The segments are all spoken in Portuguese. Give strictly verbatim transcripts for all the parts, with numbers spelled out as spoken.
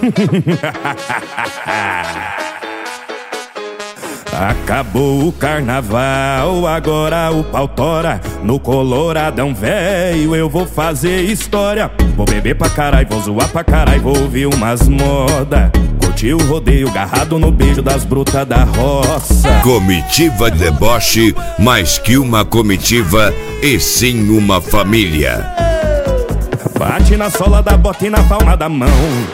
Acabou o carnaval, agora o pau tora. No Coloradão velho eu vou fazer história. Vou beber pra caralho, vou zoar pra caralho, vou ouvir umas moda. Curtir o rodeio, agarrado no beijo das brutas da roça. Comitiva deboche, mais que uma comitiva, e sim uma família. Bate na sola da bota e na palma da mão.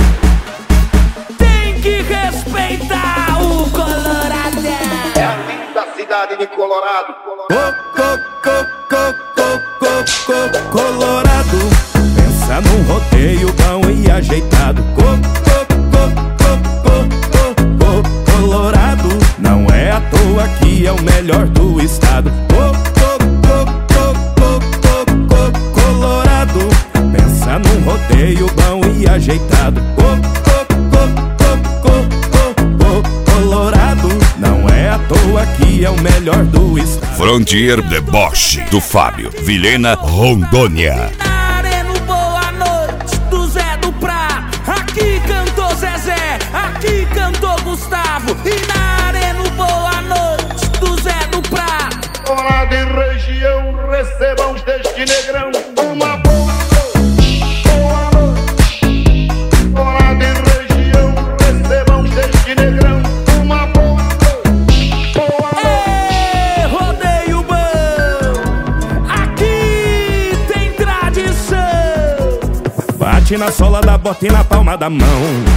Tem que respeitar o Coloradão. É a linda cidade de Colorado. Co, co, co, co, co, co, co, Colorado. Pensa num rodeio bom e ajeitado. Co, co, co, co, co, co, co, Colorado. Não é à toa que é o melhor do estado. Co, co, co, co, co, co, co, Colorado. Pensa num rodeio bom e ajeitado. Co, co, co, co, co, co, co, Colorado. Não é à toa que é o melhor do estado. Frontier Deboche, do Fábio Vilhena, Rondônia. Na Arena, boa noite, do Zé do Prá. Aqui cantou Zezé, aqui cantou Gustavo. E na Arena, boa noite, do Zé do Prá. Colorado e região, recebam deste negrão uma boa noite. Boa noite. Colorado e região, recebam deste negrão uma boa noite. Boa noite. Ê, rodeio bom, aqui tem tradição. Bate na sola da bota e na palma da mão.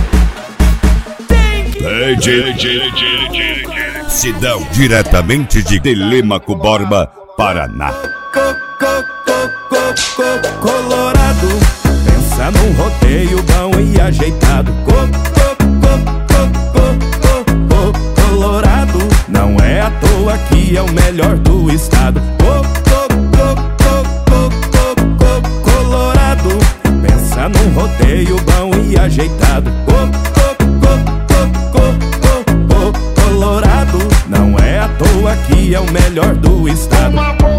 Tem que Sidão, diretamente de Telêmaco Borba, Paraná. Co, co, co, co, co, Colorado. Pensa num rodeio bom e ajeitado. Co, co, co, co, co, co, co, Colorado. Não é à toa que é o melhor do estado. Co, co, co, co, co, co, co, Colorado. Pensa num rodeio bom e ajeitado. Co, co, co, co, co, co, co, Colorado. Não é à toa que é o melhor do estado. Uma boa